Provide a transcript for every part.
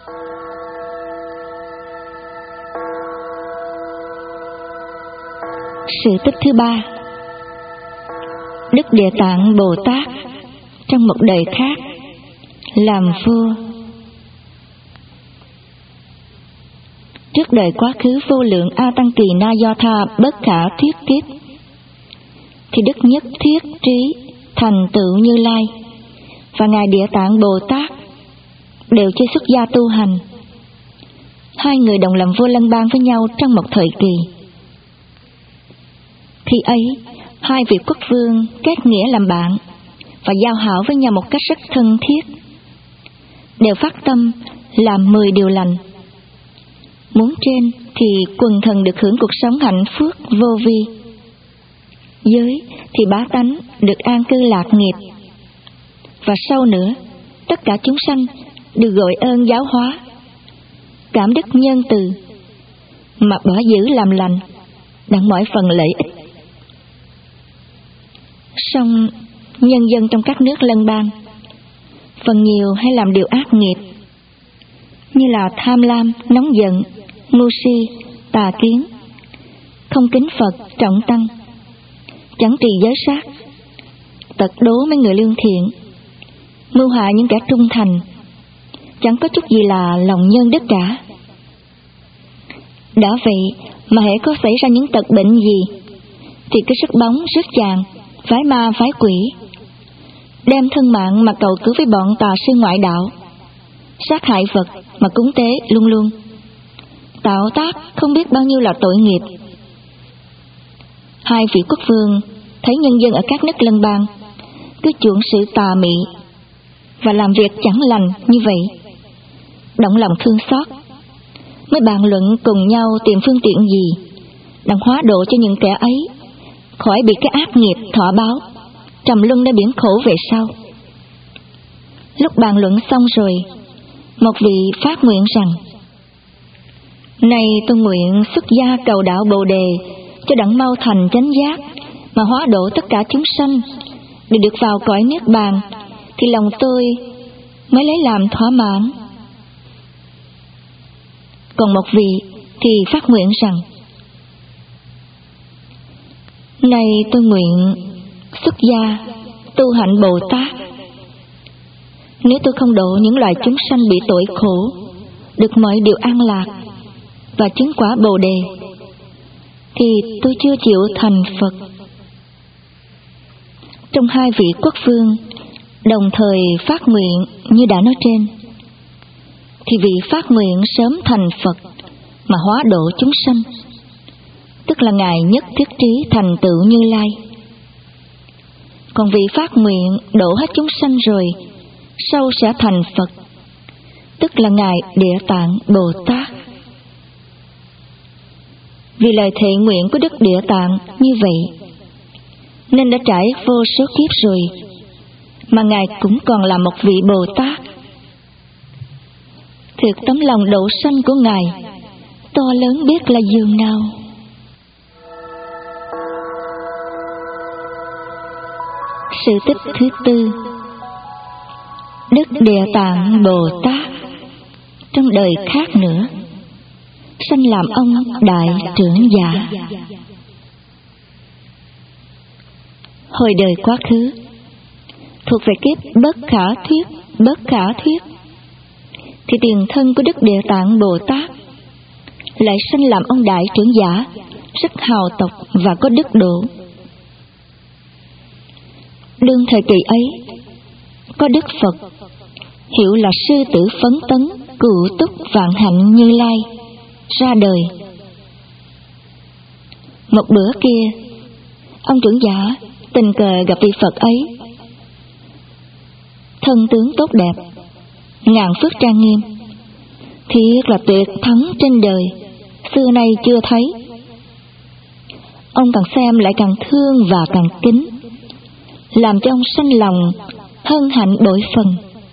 Sự tích thứ ba. Đức Địa Tạng Bồ Tát trong một đời khác làm vua. Trước đời quá khứ vô lượng A Tăng Kỳ Na Do Tha bất khả thuyết kiếp, thì Đức Nhất Thiết Trí thành tựu Như Lai và Ngài Địa Tạng Bồ Tát đều chưa xuất gia tu hành. Hai người đồng làm vua lân bang với nhau trong một thời kỳ. Khi ấy, hai vị quốc vương kết nghĩa làm bạn và giao hảo với nhau một cách rất thân thiết, đều phát tâm làm 10 điều lành. Muốn trên thì quần thần được hưởng cuộc sống hạnh phúc vô vi, dưới thì bá tánh được an cư lạc nghiệp, và sau nữa tất cả chúng sanh được gọi ơn giáo hóa, cảm đức nhân từ mà bỏ giữ làm lành, đặng mọi phần lợi ích. Song nhân dân trong các nước lân bang phần nhiều hay làm điều ác nghiệp, như là tham lam, nóng giận, ngu si, tà kiến, không kính Phật, trọng tăng, chẳng trì giới sát, tật đố mấy người lương thiện, mưu hại những kẻ trung thành, chẳng có chút gì là lòng nhân đức cả. Đã vậy mà hễ có xảy ra những tật bệnh gì thì cứ sức bóng sức chàng, phái ma phái quỷ, đem thân mạng mà cầu cứu với bọn tà sư ngoại đạo, sát hại Phật mà cúng tế luôn luôn, tạo tác không biết bao nhiêu là tội nghiệp. Hai vị quốc vương thấy nhân dân ở các nước lân bang cứ chuộng sự tà mị và làm việc chẳng lành như vậy, động lòng thương xót, mới bàn luận cùng nhau tìm phương tiện gì đặng hóa độ cho những kẻ ấy khỏi bị cái ác nghiệp thọ báo, trầm luân nơi biển khổ về sau. Lúc bàn luận xong rồi, một vị phát nguyện rằng: Này tôi nguyện xuất gia cầu đạo Bồ Đề cho đặng mau thành chánh giác, mà hóa độ tất cả chúng sanh để được vào cõi niết bàn, thì lòng tôi mới lấy làm thỏa mãn. Còn một vị thì phát nguyện rằng: Này tôi nguyện xuất gia tu hạnh Bồ Tát, nếu tôi không độ những loài chúng sanh bị tội khổ được mọi điều an lạc và chứng quả Bồ Đề, thì tôi chưa chịu thành Phật. Trong hai vị quốc vương đồng thời phát nguyện như đã nói trên, thì vị phát nguyện sớm thành Phật mà hóa độ chúng sanh, tức là Ngài Nhất Thiết Trí thành tựu Như Lai. Còn vị phát nguyện độ hết chúng sanh rồi sau sẽ thành Phật, tức là Ngài Địa Tạng Bồ Tát. Vì lời thệ nguyện của Đức Địa Tạng như vậy, nên đã trải vô số kiếp rồi mà Ngài cũng còn là một vị Bồ Tát. Thiệt tấm lòng độ sanh của Ngài to lớn biết là dường nào. Sự tích thứ tư. Đức Địa Tạng Bồ Tát trong đời khác nữa sanh làm ông đại trưởng giả. Hồi đời quá khứ, thuộc về kiếp bất khả thuyết, thì tiền thân của Đức Địa Tạng Bồ Tát lại sanh làm ông đại trưởng giả, rất hào tộc và có đức độ. Đương thời kỳ ấy, có Đức Phật hiệu là Sư Tử Phấn Tấn Cựu Túc Vạn Hạnh Như Lai ra đời. Một bữa kia, ông trưởng giả tình cờ gặp vị Phật ấy, thân tướng tốt đẹp, ngàn phước trang nghiêm, thiệt là tuyệt thắng trên đời, xưa nay chưa thấy. Ông càng xem lại càng thương và càng kính, làm cho ông sanh lòng hân hạnh bội phần.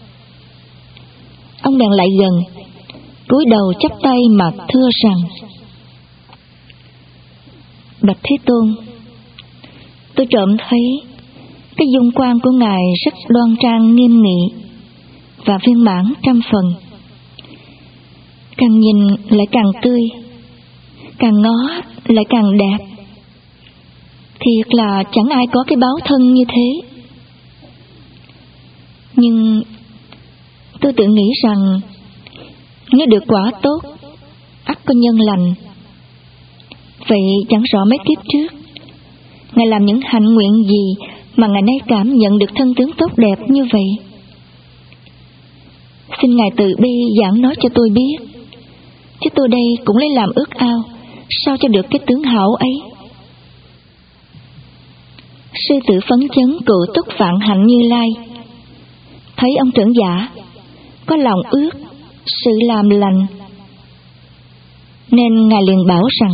Ông bèn lại gần, cúi đầu chắp tay mà thưa rằng: Bạch Thế Tôn, tôi trộm thấy cái dung quan của Ngài rất đoan trang nghiêm nghị và viên mãn trăm phần, càng nhìn lại càng tươi, càng ngó lại càng đẹp. Thiệt là chẳng ai có cái báo thân như thế. Nhưng tôi tự nghĩ rằng nếu được quả tốt, ắt có nhân lành. Vậy chẳng rõ mấy kiếp trước Ngài làm những hạnh nguyện gì mà ngày nay cảm nhận được thân tướng tốt đẹp như vậy? Xin Ngài từ bi giảng nói cho tôi biết, chứ tôi đây cũng lấy làm ước ao sao cho được cái tướng hảo ấy. Sư tử phấn chấn cự túc vạn hạnh Như Lai thấy ông trưởng giả có lòng ước sự làm lành, nên Ngài liền bảo rằng: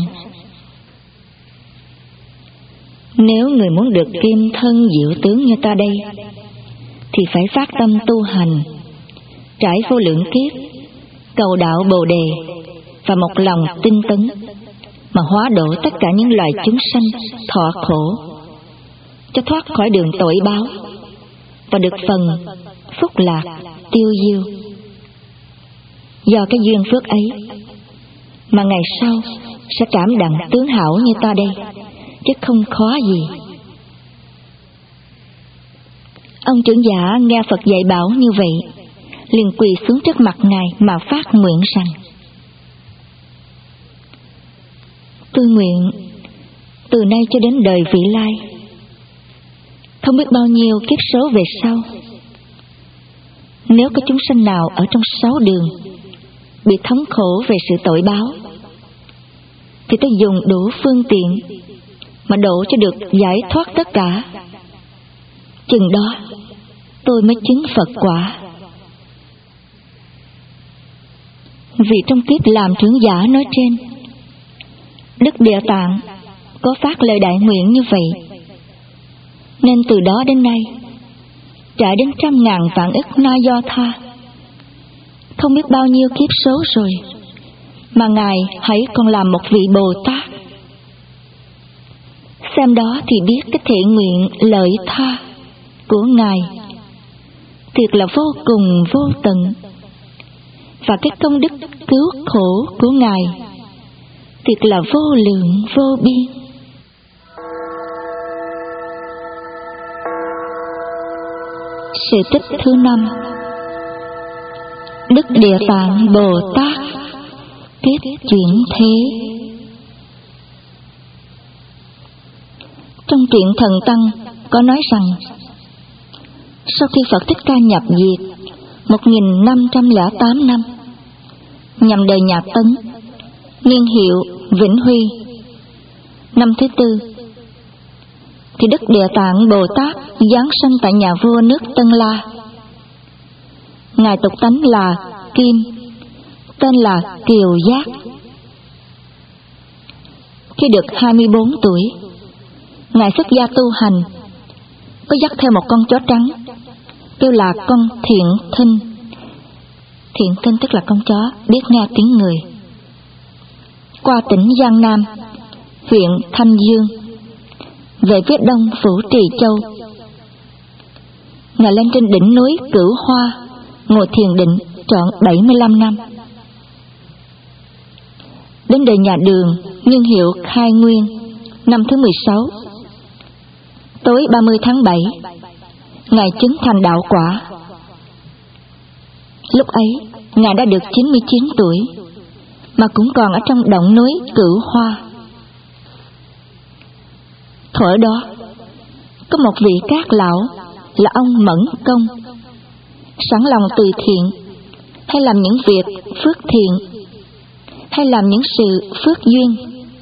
nếu người muốn được kim thân diệu tướng như ta đây, thì phải phát tâm tu hành, trải vô lượng kiếp, cầu đạo Bồ Đề, và một lòng tinh tấn mà hóa độ tất cả những loài chúng sanh thọ khổ, cho thoát khỏi đường tội báo và được phần phúc lạc tiêu diêu. Do cái duyên phước ấy mà ngày sau sẽ cảm đặng tướng hảo như ta đây, chứ không khó gì. Ông trưởng giả nghe Phật dạy bảo như vậy, liền quỳ xuống trước mặt Ngài mà phát nguyện rằng: tôi nguyện từ nay cho đến đời vị lai, không biết bao nhiêu kiếp số về sau, nếu có chúng sanh nào ở trong 6 đường bị thống khổ về sự tội báo, thì tôi dùng đủ phương tiện mà độ cho được giải thoát tất cả. Chừng đó tôi mới chứng Phật quả. Vì trong kiếp làm trưởng giả nói trên, Đức Địa Tạng có phát lời đại nguyện như vậy, nên từ đó đến nay trải đến 100.000 vạn ức na do tha, không biết bao nhiêu kiếp số rồi, mà Ngài hãy còn làm một vị Bồ Tát. Xem đó thì biết cái thể nguyện lợi tha của Ngài thiệt là vô cùng vô tận, và cái công đức cứu khổ của Ngài thiệt là vô lượng vô biên. Sự tích thứ 5: Đức Địa Tạng Bồ Tát tiếp chuyển thế. Trong truyện Thần Tăng có nói rằng, sau khi Phật Thích Ca nhập diệt 1508 năm, nhằm đời nhà Tấn, niên hiệu Vĩnh Huy, năm thứ 4, thì Đức Địa Tạng Bồ Tát giáng sanh tại nhà vua nước Tân La. Ngài tục tánh là Kim, tên là Kiều Giác. Khi được 24 tuổi, Ngài xuất gia tu hành, có dắt theo một con chó trắng, kêu là con Thiện Thinh. Thiện Thinh tức là con chó biết nghe tiếng người. Qua tỉnh Giang Nam, huyện Thanh Dương, về phía đông phủ Trì Châu. Ngài lên trên đỉnh núi Cửu Hoa, ngồi thiền định trọn 75 năm. Đến đời nhà Đường, niên hiệu Khai Nguyên, năm thứ 16, tối 30 tháng 7, Ngài chứng thành đạo quả. Lúc ấy, Ngài đã được 99 tuổi, mà cũng còn ở trong động núi Cửu Hoa. Thuở đó, có một vị Cát Lão là ông Mẫn Công, sẵn lòng từ thiện, hay làm những việc phước thiện, hay làm những sự phước duyên.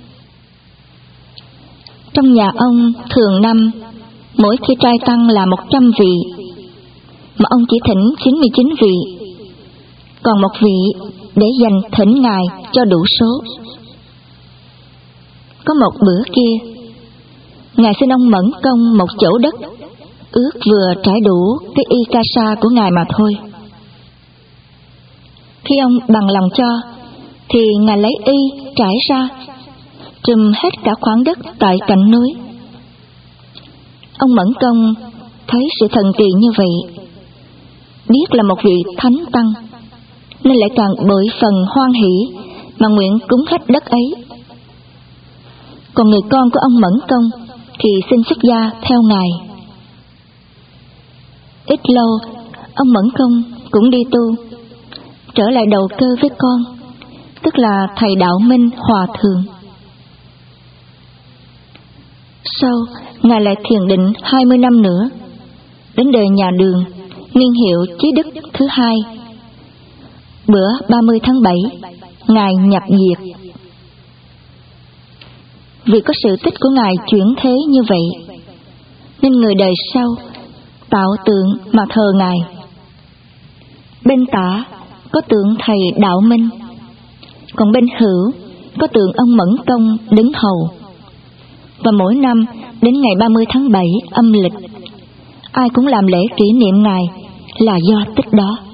Trong nhà ông thường năm, mỗi khi trai tăng là 100 vị, mà ông chỉ thỉnh 99 vị, còn một vị để dành thỉnh Ngài cho đủ số. Có một bữa kia, Ngài xin ông Mẫn Công một chỗ đất, ước vừa trải đủ cái y ca sa của Ngài mà thôi. Khi ông bằng lòng cho, thì Ngài lấy y trải ra, trùm hết cả khoảng đất tại cạnh núi. Ông Mẫn Công thấy sự thần kỳ như vậy, biết là một vị thánh tăng, nên lại càng bội phần hoan hỷ mà nguyện cúng hết đất ấy. Còn người con của ông Mẫn Công thì xin xuất gia theo ngài. Ít lâu, ông Mẫn Công cũng đi tu, trở lại đầu cơ với con, tức là thầy Đạo Minh Hòa Thượng. Sau, ngài lại thiền định 20 năm nữa, đến đời nhà Đường, niên hiệu Chí Đức thứ 2. Bữa 30 tháng 7, ngài nhập diệt. Vì có sự tích của ngài chuyển thế như vậy, nên người đời sau tạo tượng mà thờ ngài. Bên tả có tượng thầy Đạo Minh, còn bên hữu có tượng ông Mẫn Công đứng hầu. Và mỗi năm đến ngày 30 tháng 7 âm lịch, ai cũng làm lễ kỷ niệm ngài là do tích đó.